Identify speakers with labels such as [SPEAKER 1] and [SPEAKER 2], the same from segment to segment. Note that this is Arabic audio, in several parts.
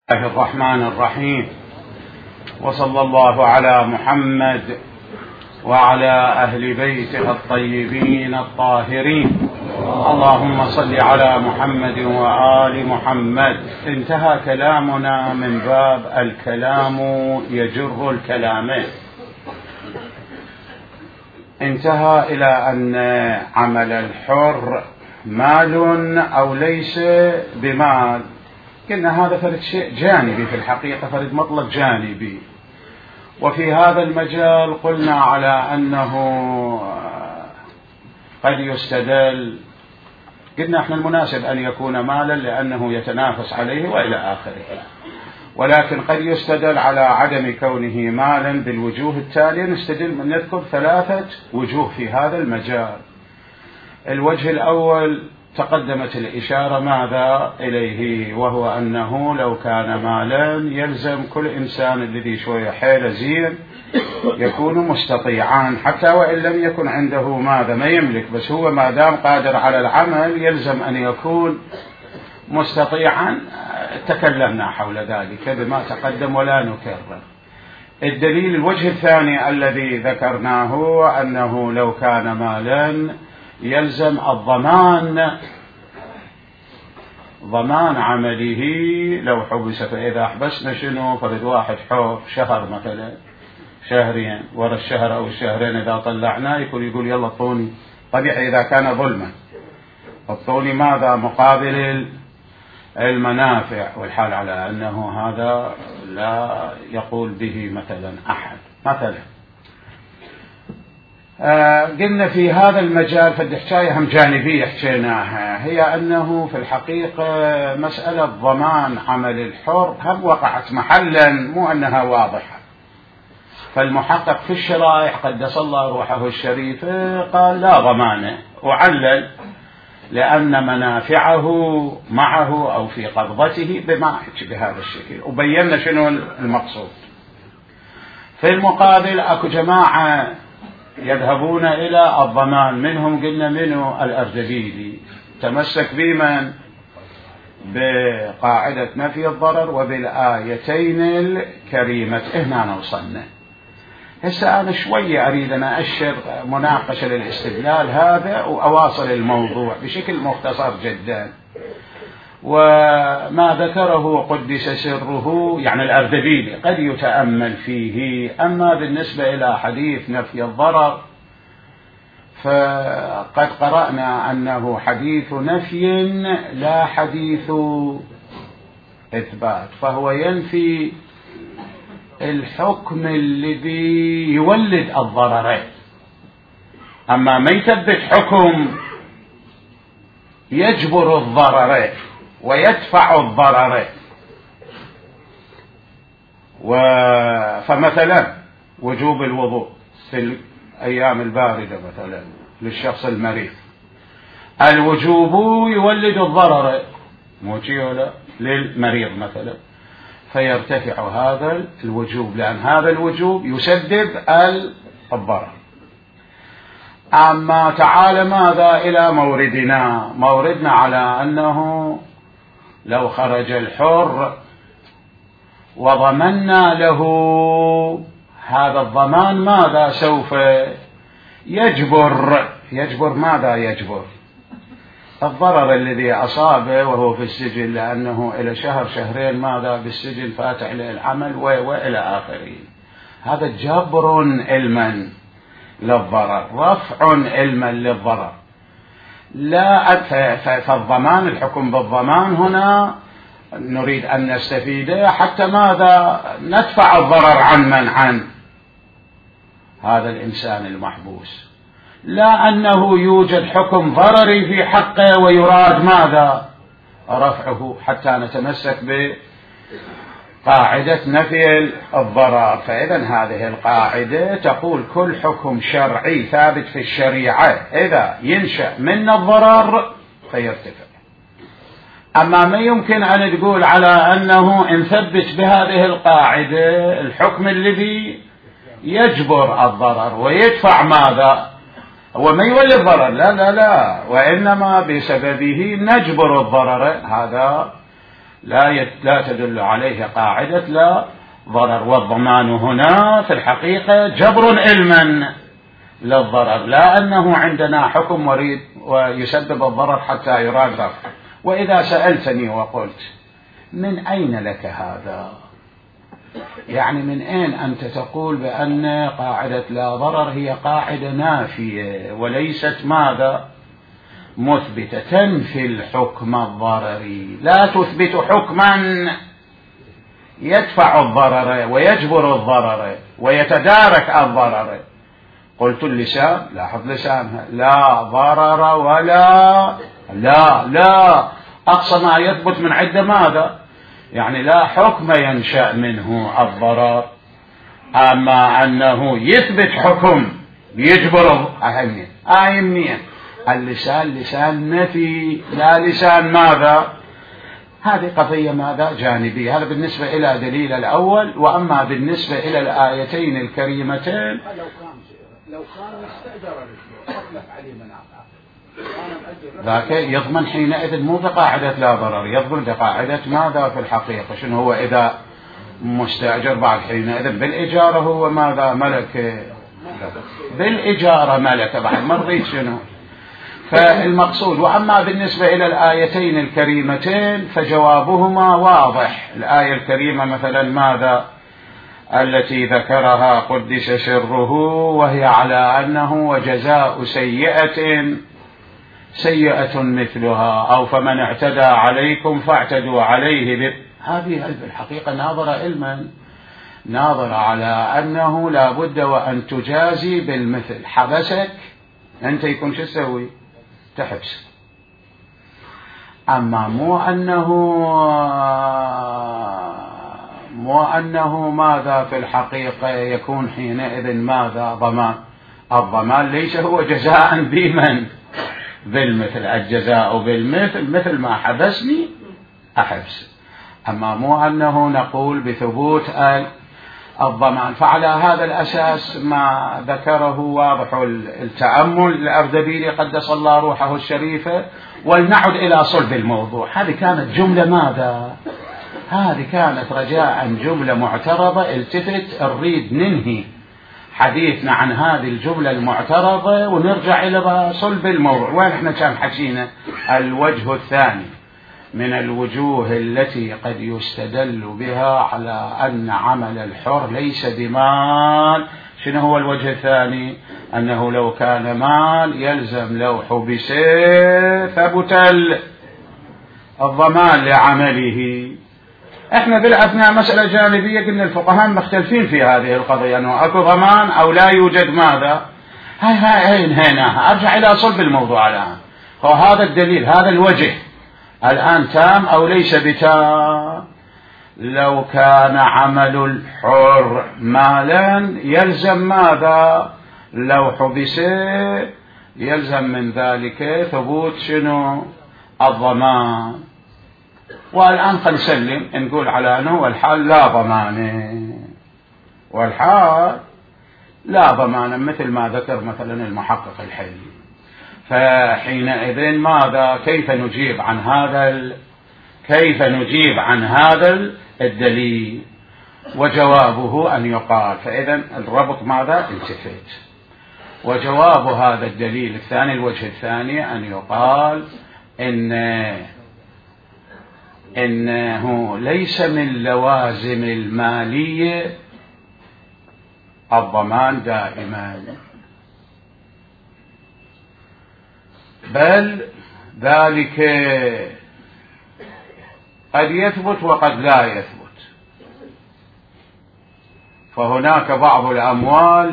[SPEAKER 1] الله الرحمن الرحيم، وصلى الله على محمد وعلى أهل بيته الطيبين الطاهرين. اللهم صل على محمد وآل محمد. انتهى كلامنا من باب الكلام يجر الكلام، انتهى إلى أن عمل الحر مال أو ليس بمال. قلنا هذا فرد شيء جانبي في الحقيقة، فرد مطلق جانبي، وفي هذا المجال قلنا على أنه قد يستدل، قلنا احنا المناسب أن يكون مالا لأنه يتنافس عليه وإلى آخره، ولكن قد يستدل على عدم كونه مالا بالوجوه التالية. نذكر 3 وجوه في هذا المجال. الوجه الأول تقدمت الإشارة ماذا إليه، وهو أنه لو كان مالا يلزم كل إنسان الذي شوية حيله زين يكون مستطيعا، حتى وإن لم يكن عنده ماذا ما يملك، بس هو ما دام قادر على العمل يلزم أن يكون مستطيعا. تكلمنا حول ذلك بما تقدم ولا نكرر. الدليل الوجه الثاني الذي ذكرناه أنه لو كان مالا يلزم الضمان، ضمان عمله لو حبس. فإذا حبسنا شنو؟ فرد واحد حوف شهر مثلا، شهرين، ورا الشهر أو الشهرين إذا طلعناه يقول يلا اعطوني، طبيعي إذا كان ظلما اعطوني ماذا مقابل المنافع، والحال على أنه هذا لا يقول به مثلا أحد. مثلا قلنا في هذا المجال فد حكاية هم جانبية حكيناها، هي أنه في الحقيقة مسألة ضمان عمل الحر هم وقعت محلا، مو أنها واضحة. فالمحقق في الشرائع قدس الله روحه الشريفة قال لا ضمانه، وعلل لأن منافعه معه أو في قبضته بهذا الشكل، وبينا شنو المقصود. في المقابل أكو جماعة يذهبون إلى الضمان، منهم قلنا منه الأردبيلي، تمسك بمن؟ بقاعدة نفي الضرر وبالآيتين الكريمة. هنا وصلنا. هسه أنا شوية أريد أن أشر مناقشة للاستدلال هذا وأواصل الموضوع بشكل مختصر جدا. وما ذكره قدس سره يعني الأردبيلي قد يتأمل فيه، أما بالنسبة إلى حديث نفي الضرر فقد قرأنا أنه حديث نفي لا حديث إثبات، فهو ينفي الحكم الذي يولد الضررين، أما ما يثبت حكم يجبر الضررين ويدفع الضررين. فمثلا وجوب الوضوء في الأيام الباردة مثلا للشخص المريض، الوجوب يولد الضرر، موجي ولا للمريض مثلا، فيرتفع هذا الوجوب لأن هذا الوجوب يسبب الضرر. أما تعال ماذا إلى موردنا على أنه لو خرج الحر وضمنا له هذا الضمان ماذا سوف يجبر ماذا يجبر الضرر الذي أصابه وهو في السجن، لأنه إلى شهر شهرين ماذا بالسجن فاتح له العمل وإلى آخره. هذا جبر علما للضرر، رفع علما للضرر. لا فالضمان، الحكم بالضمان هنا نريد أن نستفيده حتى ماذا ندفع الضرر عن هذا الإنسان المحبوس، لا أنه يوجد حكم ضرري في حقه ويراد ماذا رفعه، حتى نتمسك بقاعدة نفي الضرر. فإذا هذه القاعدة تقول كل حكم شرعي ثابت في الشريعة إذا ينشأ من الضرر فيرتفع. أما ما يمكن أن تقول على أنه إن ثبت بهذه القاعدة الحكم الذي يجبر الضرر ويدفع ماذا، هو ما يولي الضرر، لا لا لا، وإنما بسببه نجبر الضرر، هذا لا تدل عليه قاعدة لا ضرر. والضمان هنا في الحقيقة جبر علما للضرر، لا أنه عندنا حكم مريد ويسبب الضرر حتى يراد رفعه. وإذا سألتني وقلت من أين لك هذا؟ يعني من أين أنت تقول بأن قاعدة لا ضرر هي قاعدة نافية وليست ماذا؟ مثبتة، تنفي الحكم الضرري، لا تثبت حكما يدفع الضرر ويجبر الضرر ويتدارك الضرر. قلت اللسان، لاحظ لسانها، لا ضرر ولا لا أقصى ما يثبت من عدة ماذا؟ يعني لا حكم ينشأ منه الضرر، أما أنه يثبت حكم يجبر أهمية. اللسان لسان نفي، لا لسان ماذا؟ هذه قضية ماذا؟ جانبية. هذا بالنسبة إلى دليل الأول. وأما بالنسبة إلى الآيتين الكريمتين،
[SPEAKER 2] لو كان استأجر أطلق عليه منافع
[SPEAKER 1] ذاك يضمن حينئذ مو بقاعدة لا ضرر، يضمن بقاعدة ماذا في الحقيقة؟ شنو هو؟ إذا مستأجر بعد حينئذ بالإجارة هو ماذا؟ ملك، بالإجارة ملك بعد ما رضيت شنو؟ فالمقصود. وأما بالنسبة إلى الآيتين الكريمتين فجوابهما واضح. الآية الكريمة مثلا ماذا؟ التي ذكرها قدس سره، وهي على أنه وجزاء سيئة مثلها، أو فمن اعتدى عليكم فاعتدوا عليه هذه الحقيقة ناظرة علما، ناظرة على أنه لا بد وأن تجازي بالمثل. حبسك أنت يكون شو تسوي؟ تحبس. أما مو أنه ماذا في الحقيقة يكون حينئذ ماذا؟ ضمان. الضمان ليس هو جزاء بمن؟ بالمثل. الجزاء بالمثل مثل ما حبسني أحبس. أما مو أنه نقول بثبوت الضمان. فعلى هذا الأساس ما ذكره واضح التأمل الأردبيلي قدس الله روحه الشريفة. ولنعد إلى صلب الموضوع. هذه كانت جملة ماذا؟ هذه كانت رجاء جملة معترضة. التفت نريد ننهي حديثنا عن هذه الجملة المعترضة ونرجع إلى صلب الموضوع. وين احنا كان حكينا؟ الوجه الثاني من الوجوه التي قد يستدل بها على أن عمل الحر ليس بمال. شنو هو الوجه الثاني؟ أنه لو كان مال يلزم لو حبس ثبت الضمان لعمله. احنا بالأثناء مسألة جانبية، قلنا الفقهاء مختلفين في هذه القضية، أنه أكو ضمان أو لا يوجد ماذا؟ هاي انهيناها. أرجع إلى صلب الموضوع الآن. وهذا الدليل، هذا الوجه الآن تام أو ليس بتام؟ لو كان عمل الحر مالا يلزم ماذا؟ لو حبس يلزم من ذلك ثبوت شنو؟ الضمان. والآن خلينا نسلم نقول على أنه الحال لا ضمان، والحال لا ضمان مثل ما ذكر مثلا المحقق الحلي. فحينئذ ماذا؟ كيف نجيب عن هذا الدليل؟ وجوابه أن يقال. فإذا الربط ماذا؟ التفت. وجواب هذا الدليل الثاني، الوجه الثاني، أن يقال إنه ليس من لوازم المالية الضمان دائما، بل ذلك قد يثبت وقد لا يثبت. فهناك بعض الأموال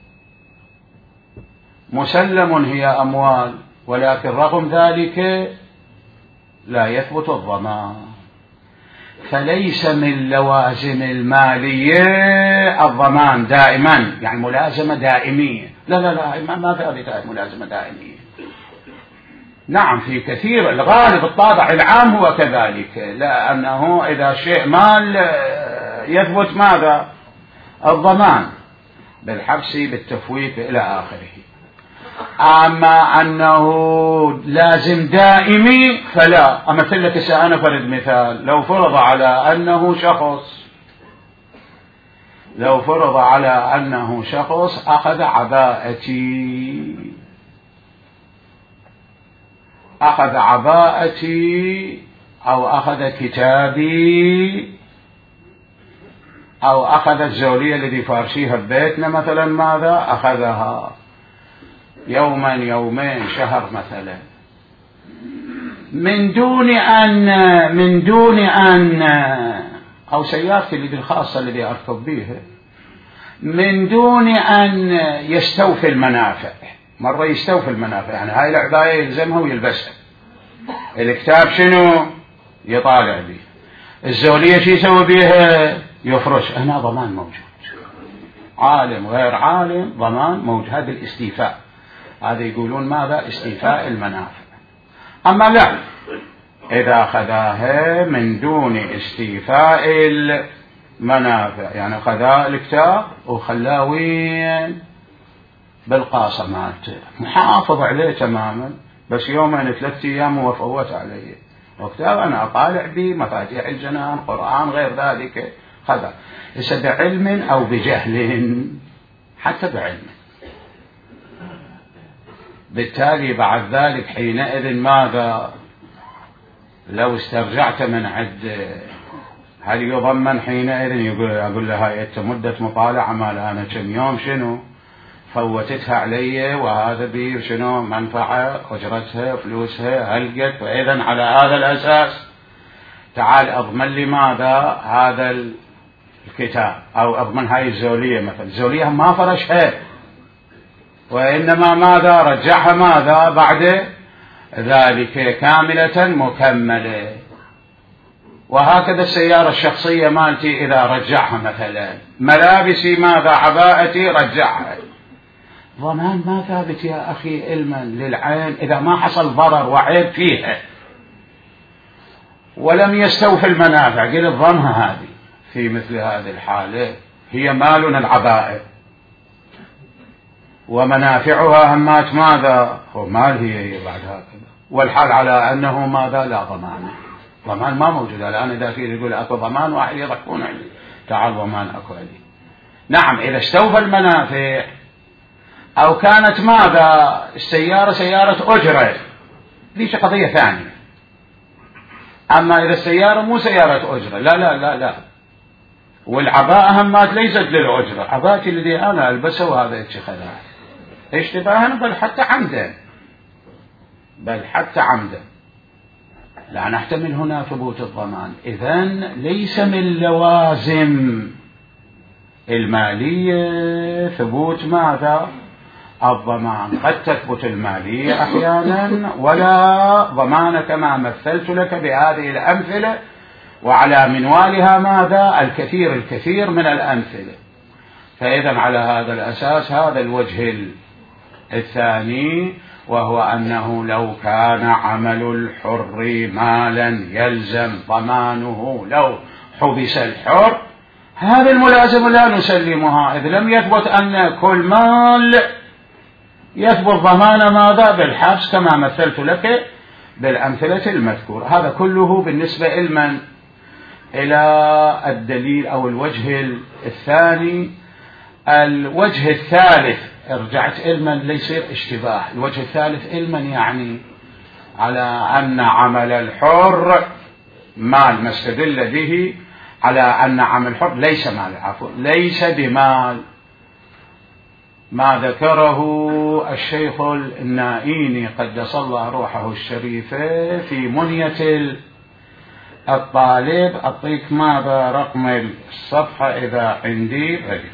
[SPEAKER 1] مسلم هي أموال، ولكن رغم ذلك لا يثبت الضمان. فليس من لوازم المالية الضمان دائما، يعني ملازمة دائمية. لا ما في هذه ملازمة دائمية. نعم في كثير، الغالب الطابع العام هو كذلك، لأنه إذا شيء مال يثبت ماذا؟ الضمان بالحبس بالتفويت إلى آخره. أما أنه لازم دائمي فلا. أمثل لك أنا فرد مثال. لو فرض على أنه شخص أخذ عباءتي أو أخذ كتابي أو أخذ الزولية الذي فارشيها ببيتنا مثلا، ماذا أخذها؟ يوما يومين شهر مثلا، من دون أن أو سيارتي اللي الخاصة الذي أركب بيها، من دون أن يستوفي المنافع. مرة يستوفي المنافع، يعني هاي العباية يلزمها ويلبسها، الكتاب شنو يطالع به، الزولية شي يسوي بيها يفرش. هنا ضمان موجود، عالم غير عالم ضمان موجود. هذا الاستيفاء، هذا يقولون ماذا؟ استيفاء المنافع. أما لا، إذا أخذاها من دون استيفاء المنافع، يعني خذا الكتاب وخلاه وين؟ بالقاصة مالته، محافظ عليه تماما، بس يومين 3 أيام وفوت عليه وكتاب أنا أطالع به، مفاتيح الجنان، قرآن، غير ذلك، خذا. ليس بعلم أو بجهل، حتى بعلم. بالتالي بعد ذلك حينئذ ماذا؟ لو استرجعت من عد، هل يضمن حينئذ؟ أقول له هاي مدة مطالعة مال أنا كم يوم شنو فوتتها علي، وهذا بي شنو منفعة، أجرتها، فلوسها، هلقت. وإذن على هذا الأساس تعال أضمن لي ماذا؟ هذا الكتاب، أو أضمن هاي الزولية مثلا. الزولية ما فرشها، وإنما ماذا؟ رجعها ماذا؟ بعد ذلك كاملة مكملة. وهكذا السيارة الشخصية مالتي إذا رجعها مثلا، ملابسي ماذا؟ عباءتي رجعها. ضمان ما ثابت يا أخي علما للعين إذا ما حصل ضرر وعيب فيها ولم يستوفي المنافع. قل الضمها هذه في مثل هذه الحالة هي مالنا العبائة، ومنافعها همات ماذا؟ هو مال هي بعد هكذا. والحال على أنه ماذا؟ لا ضمان. ضمان ما موجود الآن. إذا في يقول أكو ضمان، واحد يضحكون عليه، تعال ضمان أكو عليه. نعم، إذا استوفى المنافع، أو كانت ماذا؟ السيارة سيارة أجرة، ليش قضية ثانية. أما إذا السيارة مو سيارة أجرة، لا لا لا لا. والعباءة همات ليست للأجرة، عباءتي الذي أنا ألبسه وهذا اتخذها اشتباها، بل حتى عمدا، لا نحتمل هنا ثبوت الضمان. إذن ليس من لوازم المالية ثبوت ماذا؟ الضمان. قد تثبت المالية أحيانا ولا ضمان، كما مثلت لك بهذه الأمثلة، وعلى منوالها ماذا؟ الكثير من الأمثلة. فإذا على هذا الأساس هذا الوجه الثاني، وهو أنه لو كان عمل الحر مالا يلزم ضمانه لو حبس الحر، هذا الملازم لا نسلمها، إذ لم يثبت أن كل مال يثبت ضمان ماذا؟ بالحبس، كما مثلت لك بالأمثلة المذكورة. هذا كله بالنسبة إلى الدليل أو الوجه الثاني. الوجه الثالث، رجعت علما ليصير اشتباه، الوجه الثالث علما يعني على أن عمل الحر مال، ما استدل به على أن عمل الحر ليس مال، ليس بمال، ما ذكره الشيخ النائيني قدس الله روحه الشريفة في منية الطالب. أعطيك ماذا رقم الصفحة إذا عندي غير.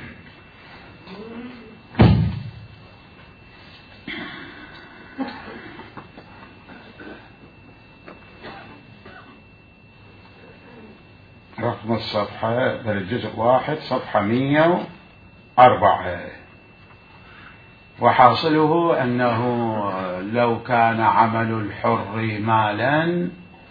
[SPEAKER 1] رقم الصفحة بالجزء 1 صفحة 104. وحاصله أنه لو كان عمل الحر مالا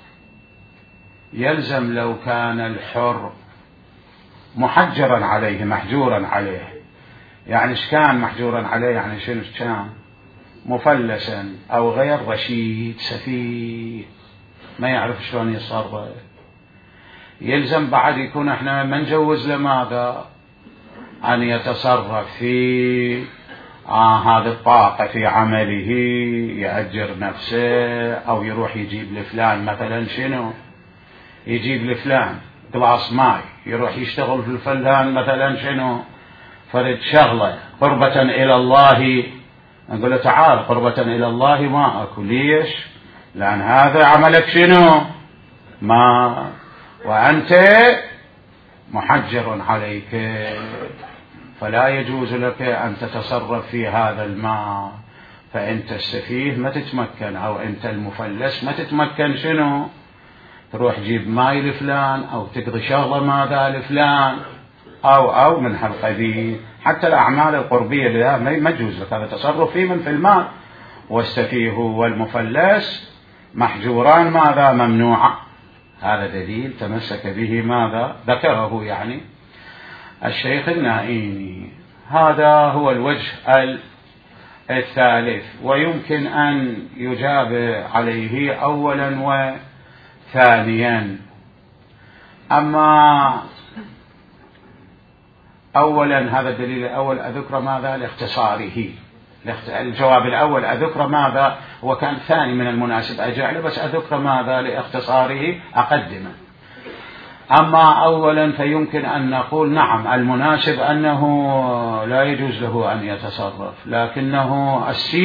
[SPEAKER 1] يلزم، لو كان الحر محجرا عليه محجورا عليه، يعني ايش كان محجورا عليه؟ يعني شنو كان؟ مفلسا أو غير رشيد سفيه ما يعرف شلون يتصرف، يلزم بعد يكون احنا ما نجوز لماذا أن يتصرف في هذه الطاقة في عمله، يأجر نفسه أو يروح يجيب لفلان مثلا شنو، يجيب لفلان قلاص ماي، يروح يشتغل في الفلان مثلا شنو فرد شغلة قربة إلى الله، نقول له تعال قربة إلى الله ما أكو، ليش؟ لأن هذا عملك شنو ما، وأنت محجر عليك، فلا يجوز لك أن تتصرف في هذا الماء، فأنت السفيه ما تتمكن، أو أنت المفلس ما تتمكن شنو تروح جيب ماي لفلان أو تقضي شغلة ماذا لفلان أو من هالقبيل. حتى الأعمال القربية لها ما يجوز لك هذا تصرف في من في المال، والسفيه والمفلس محجوران ماذا ممنوعة. هذا دليل تمسك به ماذا ذكره يعني الشيخ النائيني. هذا هو الوجه الثالث، ويمكن أن يجاب عليه أولا وثانيا. أما أولا هذا الدليل الأول أذكر ماذا لاختصاره، الجواب الأول أذكر ماذا، وكان ثاني من المناسب أجعله، بس أذكر ماذا لاختصاره أقدمه. أما أولا فيمكن أن نقول نعم المناسب أنه لا يجوز له أن يتصرف، لكنه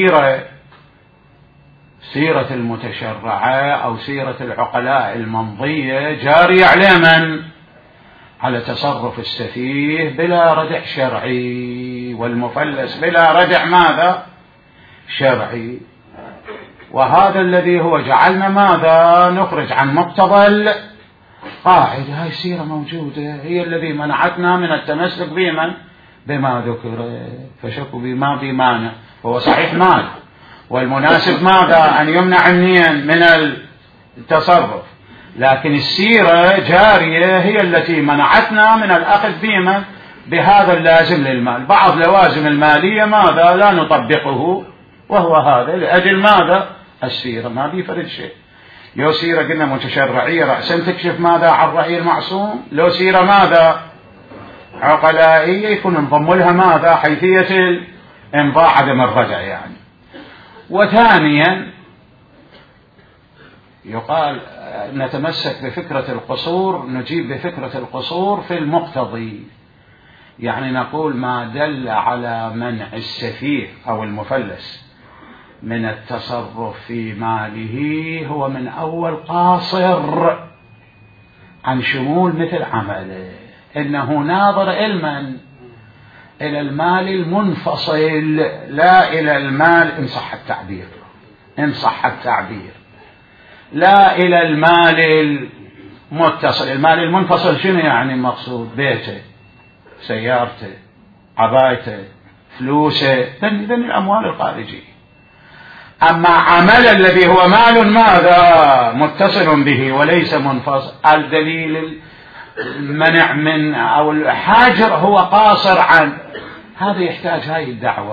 [SPEAKER 1] سيرة المتشرعة أو سيرة العقلاء الممضية جارية على من؟ على تصرف السفيه بلا ردع شرعي، والمفلس بلا ردع ماذا شرعي. وهذا الذي هو جعلنا ماذا نخرج عن مقتضى القاعدة. هاي سيرة موجودة هي الذي منعتنا من التمسك بما ذكر، فشكوا بما بمانع، هو صحيح مال، والمناسب ماذا أن يمنع من التصرف، لكن السيرة جارية هي التي منعتنا من الأخذ بهذا اللازم للمال. بعض لوازم المالية ماذا لا نطبقه، وهو هذا لأجل ماذا السيرة ما بيفرد شيء. لو سيرة قلنا متشرعية رأسا تكشف ماذا عن رأي المعصوم، لو سيرة ماذا عقلائية يكون انضم لها ماذا حيثية الانضاء عدم الرجع يعني. وثانيا يقال نتمسك بفكرة القصور، نجيب بفكرة القصور في المقتضي، يعني نقول ما دل على منع السفيه أو المفلس من التصرف في ماله هو من أول قاصر عن شمول مثل عمله، إنه ناظر إلى المال المنفصل لا إلى المال إن صح التعبير لا إلى المال المتصل. المال المنفصل شنو يعني المقصود؟ بيته، سيارته، عبايته، فلوسه، ذن الأموال الخارجية. أما عمل الذي هو مال ماذا متصل به وليس منفصل، الدليل المنع من أو الحاجر هو قاصر عن هذا، يحتاج هذه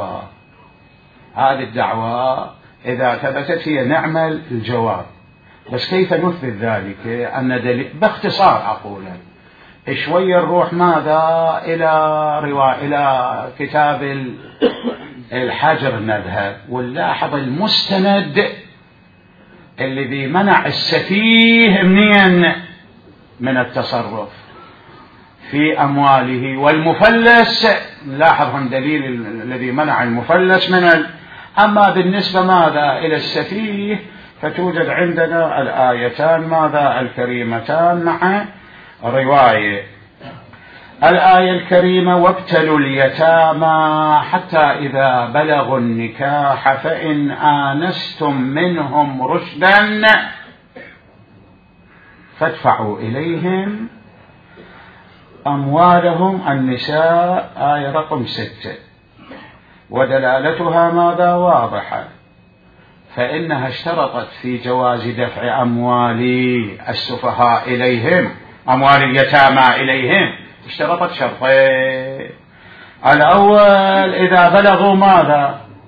[SPEAKER 1] الدعوة إذا ثبتت هي نعمل الجواب. بس كيف نثبت ذلك؟ أن دليل باختصار أقولا شوية نروح ماذا إلى كتاب الحجر نذهب ونلاحظ المستند الذي منع السفيه من التصرف في أمواله، والمفلس نلاحظ دليل الذي منع المفلس أما بالنسبة ماذا إلى السفيه فتوجد عندنا الآيتان ماذا الكريمتان مع رواية. الآية الكريمة وابتلوا اليتامى حتى إذا بلغوا النكاح فإن آنستم منهم رشدا فادفعوا إليهم أموالهم. النساء آية رقم 6، ودلالتها ماذا واضحة، فإنها اشترطت في جواز دفع أموال السفهاء إليهم، أموال اليتامى إليهم، اشترطت شرطين. الأول إذا بلغوا ماذا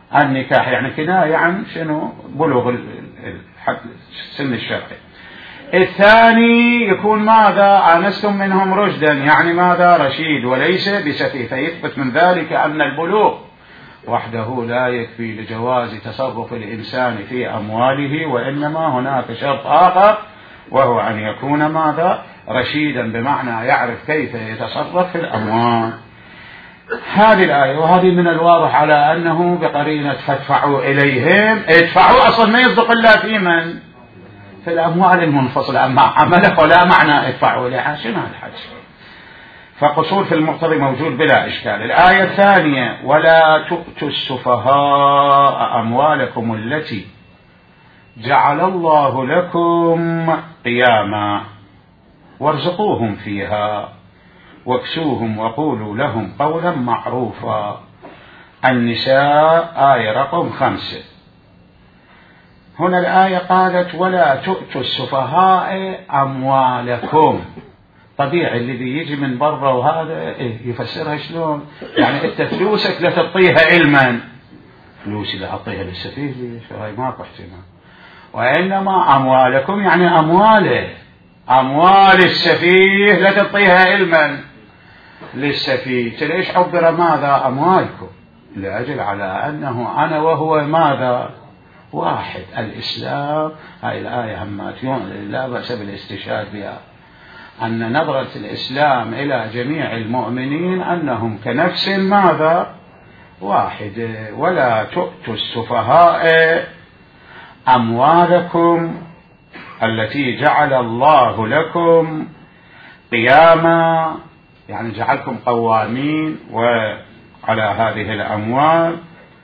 [SPEAKER 1] النكاح، يعني كناية عن شنو؟ بلوغ السن الشرعي. الثاني يكون ماذا؟ آنستم منهم رشدا، يعني ماذا؟ رشيد وليس بسفيه، فيثبت من ذلك أن البلوغ وحده لا يكفي لجواز تصرف الإنسان في أمواله، وإنما هناك شرط آخر وهو أن يكون ماذا؟ رشيدا، بمعنى يعرف كيف يتصرف في الأموال. هذه الآية، وهذه من الواضح على أنه بقرينة فادفعوا إليهم، ادفعوا أصلا ما يصدق إلا في من؟ في الأموال المنفصلة، أما عمله ولا معنى ادفعوا إليها، شنو الحج؟ فقصور في المقتضي موجود بلا إشكال. الآية الثانية: ولا تؤتوا السفهاء أموالكم التي جعل الله لكم قياما وارزقوهم فيها واكسوهم وقولوا لهم قولا معروفا. النساء آية رقم 5. هنا الآية قالت: ولا تؤتوا السفهاء أموالكم. طبيعي الذي يجي من برا وهذا يفسرها شلون؟ يعني انت فلوسك لا تعطيها علما، فلوسي لا اعطيها للسفيه، هاي ماكو احتمال. وانما اموالكم يعني امواله، اموال السفيه لا تعطيها علما للسفيه. ليش عبر ماذا اموالكم؟ لاجل على انه انا وهو ماذا؟ واحد. الاسلام، هاي الايه همات لا باس بالاستشهاد بها، أن نظرة الإسلام إلى جميع المؤمنين أنهم كنفس ماذا؟ واحد. ولا تؤتوا السفهاء أموالكم التي جعل الله لكم قياما، يعني جعلكم قوامين وعلى هذه الأموال،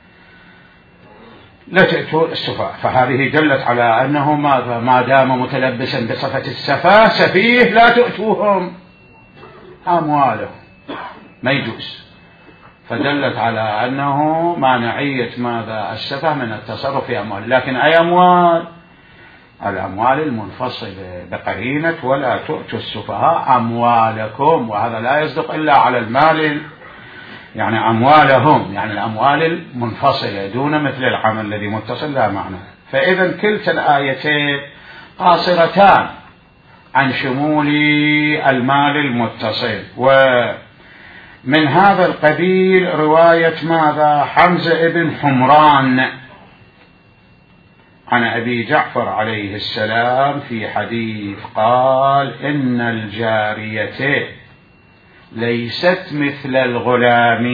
[SPEAKER 1] لا تأتوا السفهاء. فهذه دلت على أنه ماذا؟ ما دام متلبسا بصفة السفاه سفيه لا تؤتوهم أموالهم، ما يجوز. فدلت على أنه مانعية ماذا؟ السفه من التصرف في أموال. لكن أي أموال؟ الأموال المنفصلة بقرينة ولا تؤتوا السفهاء أموالكم، وهذا لا يصدق إلا على المال، يعني أموالهم يعني الأموال المنفصلة دون مثل العمل الذي متصل لا معنى. فإذا كلتا الآيتين قاصرتان عن شمول المال المتصل. ومن هذا القبيل رواية ماذا؟ حمزة ابن حمران عن أبي جعفر عليه السلام في حديث قال: إن الجارية ليست مثل الغلام،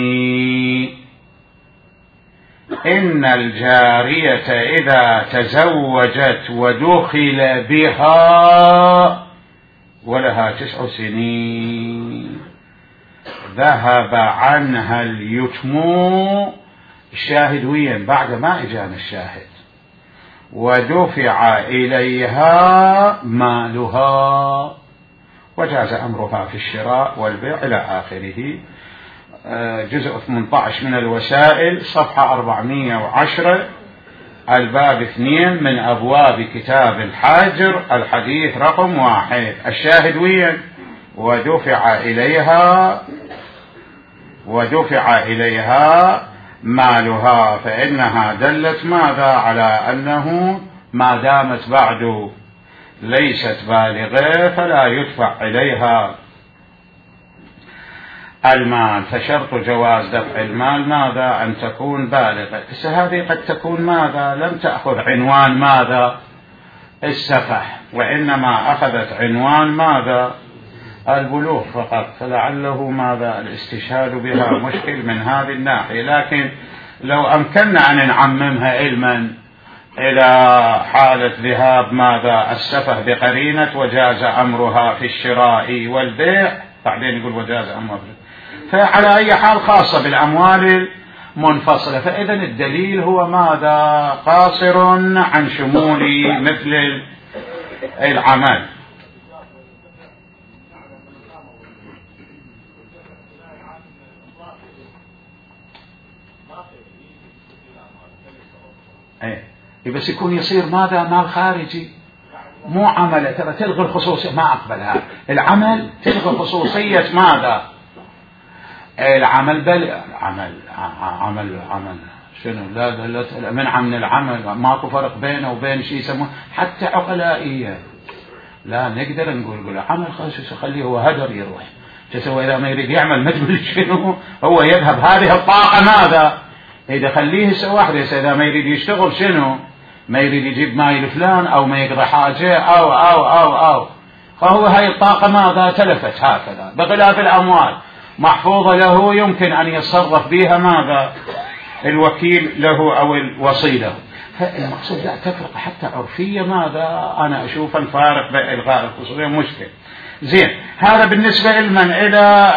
[SPEAKER 1] إن الجارية إذا تزوجت ودخل بها ولها 9 سنين ذهب عنها اليتم. الشاهد وين؟ بعد ما إجانا الشاهد. ودفع إليها مالها وجاز أمرها في الشراء والبيع إلى آخره. جزء 18 من الوسائل، صفحة 410، الباب 2 من أبواب كتاب الحاجر، الحديث رقم 1. الشاهد وين؟ ودفع إليها مالها، فإنها دلت ماذا؟ على أنه ما دامت بعد ليست بالغة فلا يدفع إليها المال. فشرط جواز دفع المال ماذا؟ أن تكون بالغة. هذه قد تكون ماذا؟ لم تأخذ عنوان ماذا؟ السفح، وإنما أخذت عنوان ماذا؟ البلوغ فقط، فلعله ماذا؟ الاستشهاد بها مشكل من هذه الناحية. لكن لو أمكننا أن نعممها علما إلى حالة ذهاب ماذا؟ السفه بقرينة وجاز أمرها في الشراء والبيع، بعدين يقول وجاز أمرها، فعلى أي حال خاصة بالأموال المنفصلة. فإذا الدليل هو ماذا؟ قاصر عن شمول مثل العمل. بس يكون يصير ماذا؟ مال خارجي، مو عمل. ترى تلغي الخصوصية، ما أقبلها. العمل تلغي خصوصية ماذا؟ العمل، بل عمل شنو؟ لا منع من العمل، ماكو فرق بينه وبين شيء يسموه حتى عقلائية. لا نقدر نقول عمل خليه هو هدر يروح. تسوي إذا ما يريد يعمل ما تقول شنو، هو يذهب هذه الطاقة ماذا؟ إذا خليه يسوي واحد، إذا ما يريد يشتغل شنو؟ ما يريد يجيب ماي لفلان أو ما يقضي حاجة أو فهو هاي الطاقة ماذا؟ تلفت هكذا. بخلاف الأموال محفوظة له يمكن أن يتصرف بها ماذا؟ الوكيل له أو الوصي له. فالمقصود لا تفرق حتى عرفية ماذا؟ أنا أشوف الفارق بين إلغاء الخصوصية مشكل. زين، هذا بالنسبة لمن إلى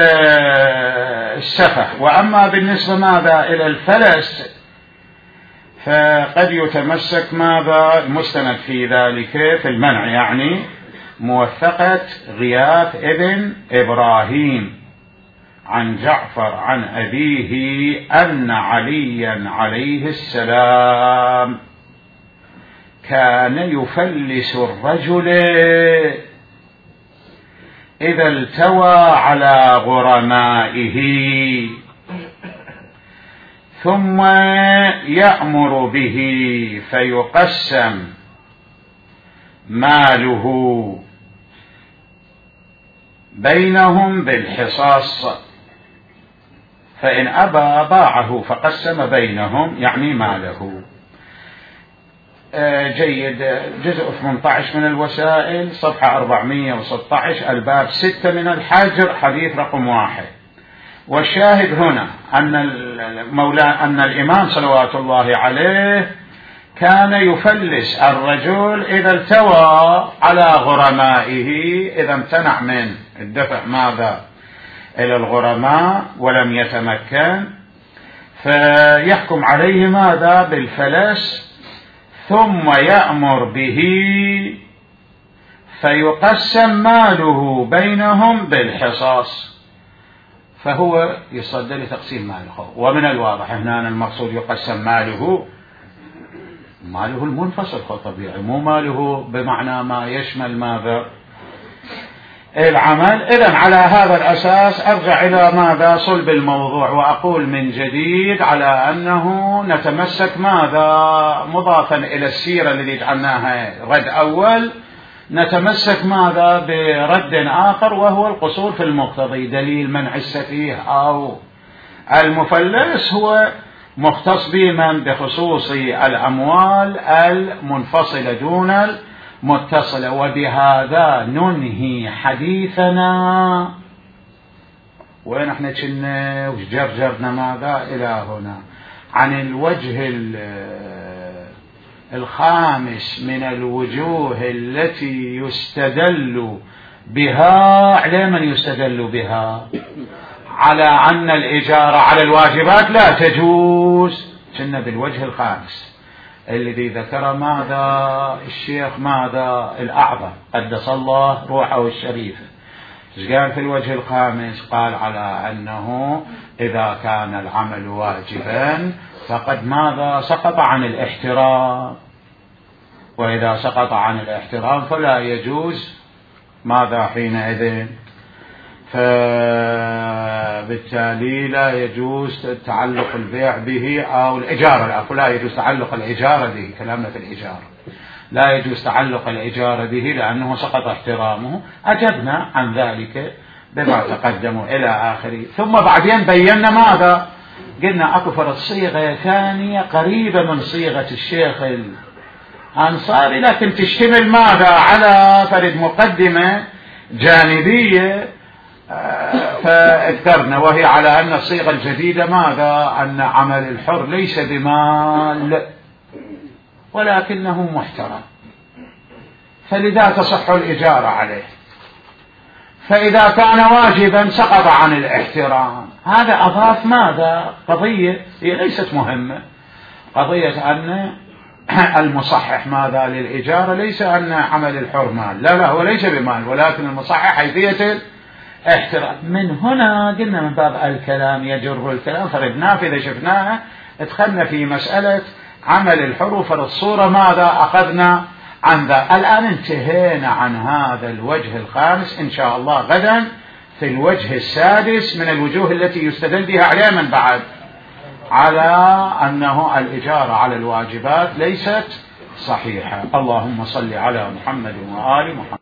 [SPEAKER 1] السفه. وأما بالنسبة ماذا؟ إلى الفلس، فقد يتمسك ماذا؟ المستند في ذلك في المنع يعني موثقة غياث ابن إبراهيم عن جعفر عن أبيه أن عليا عليه السلام كان يفلس الرجل إذا التوى على غرمائه ثم يأمر به فيقسم ماله بينهم بالحصاص، فإن أبى باعه فقسم بينهم يعني ماله. جيد. جزء 18 من الوسائل صفحة 416 الباب 6 من الحجر حديث رقم 1. والشاهد هنا أن الإمام صلوات الله عليه كان يفلس الرجل إذا التوى على غرمائه، إذا امتنع من الدفع ماذا؟ إلى الغرماء ولم يتمكن، فيحكم عليه ماذا؟ بالفلس، ثم يأمر به فيقسم ماله بينهم بالحصاص، فهو يصدر لتقسيم ماله. ومن الواضح هنا المقصود يقسم ماله المنفصل طبيعي، مو ماله بمعنى ما يشمل ماذا؟ العمل. إذن على هذا الأساس أرجع إلى ماذا؟ صلب الموضوع، وأقول من جديد على أنه نتمسك ماذا؟ مضافا إلى السيرة التي جعلناها رد أول، نتمسك ماذا؟ برد آخر، وهو القصور في المقتضي. دليل منع السفيه أو المفلس هو مختص بمن؟ بخصوص الأموال المنفصلة دون المتصلة. وبهذا ننهي حديثنا. وين احنا كنا وجرجرنا ماذا إلى هنا؟ عن الوجه الخامس من الوجوه التي يستدل بها. على من يستدل بها؟ على أن الإجارة على الواجبات لا تجوز. كنا بالوجه الخامس الذي ذكر ماذا؟ الشيخ ماذا؟ الأعظم قدس الله روحه الشريفة. قال في الوجه الخامس؟ قال على أنه إذا كان العمل واجبا فقد ماذا؟ سقط عن الاحترام، وإذا سقط عن الاحترام فلا يجوز ماذا حينئذ؟ فبالتالي لا يجوز تعلق البيع به أو الإجارة، لا يجوز تعلق الإجارة به. كلامنا في الإجارة لا يجوز تعلق الإجارة به لأنه سقط احترامه. أجبنا عن ذلك بما تقدموا إلى آخره. ثم بعدين بينا ماذا؟ قلنا أكو فرض صيغة ثانية قريبة من صيغة الشيخ الأنصاري، لكن تشتمل ماذا؟ على فرد مقدمة جانبية فاذكرنا، وهي على أن الصيغة الجديدة ماذا؟ أن عمل الحر ليس بمال ولكنه محترم، فلذا تصح الإجارة عليه. فإذا كان واجبا سقط عن الاحترام. هذا أضاف ماذا؟ قضية هي ليست مهمة، قضية أن المصحح ماذا للإجارة ليس أن عمل الحر مال، لا هو ليس بمال، ولكن المصحح حيثية احترام. من هنا قلنا من باب الكلام يجر الكلام، فردناه إذا شفناها ادخلنا في مسألة عمل الحر وفرض صورة ماذا أخذنا عن ذا. الآن انتهينا عن هذا الوجه الخامس، إن شاء الله غدا في الوجه السادس من الوجوه التي يستدل بها عليها من بعد على أنه الإجارة على الواجبات ليست صحيحة. اللهم صل على محمد وآل محمد.